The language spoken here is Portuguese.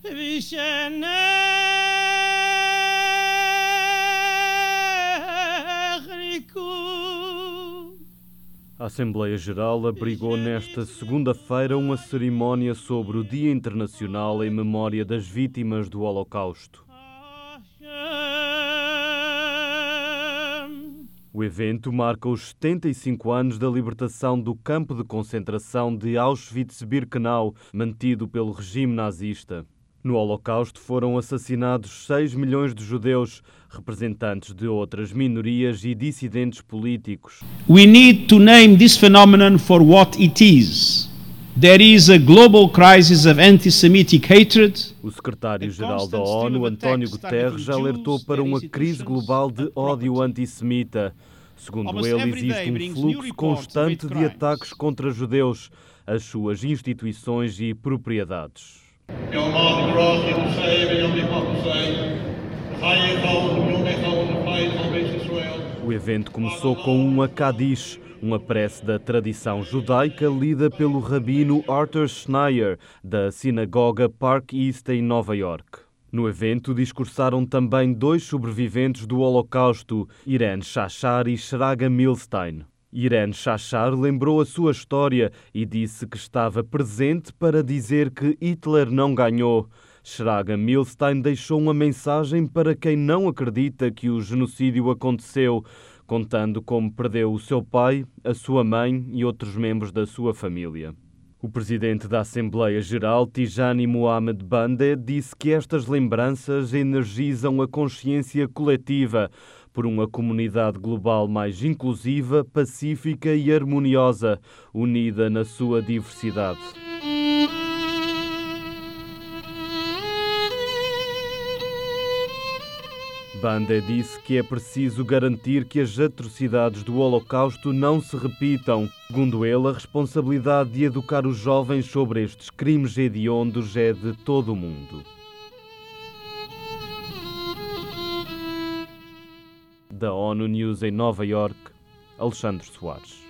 A Assembleia Geral abrigou nesta segunda-feira uma cerimónia sobre o Dia Internacional em memória das vítimas do Holocausto. O evento marca os 75 anos da libertação do campo de concentração de Auschwitz-Birkenau, mantido pelo regime nazista. No Holocausto foram assassinados 6 milhões de judeus, representantes de outras minorias e dissidentes políticos. We need to name this phenomenon for what it is. There is a global crisis of anti-Semitic hatred. O secretário-geral da ONU, António Guterres, já alertou para uma crise global de ódio antissemita. Segundo ele, existe um fluxo constante de ataques contra judeus, as suas instituições e propriedades. O evento começou com uma Kadish, uma prece da tradição judaica lida pelo rabino Arthur Schneier, da sinagoga Park East em Nova York. No evento discursaram também 2 sobreviventes do Holocausto, Irene Shachar e Shraga Milstein. Irene Shachar lembrou a sua história e disse que estava presente para dizer que Hitler não ganhou. Shraga Milstein deixou uma mensagem para quem não acredita que o genocídio aconteceu, contando como perdeu o seu pai, a sua mãe e outros membros da sua família. O presidente da Assembleia Geral, Tijani Mohamed Bande, disse que estas lembranças energizam a consciência coletiva por uma comunidade global mais inclusiva, pacífica e harmoniosa, unida na sua diversidade. Bande disse que é preciso garantir que as atrocidades do Holocausto não se repitam. Segundo ele, a responsabilidade de educar os jovens sobre estes crimes hediondos é de todo o mundo. Da ONU News em Nova York, Alexandre Soares.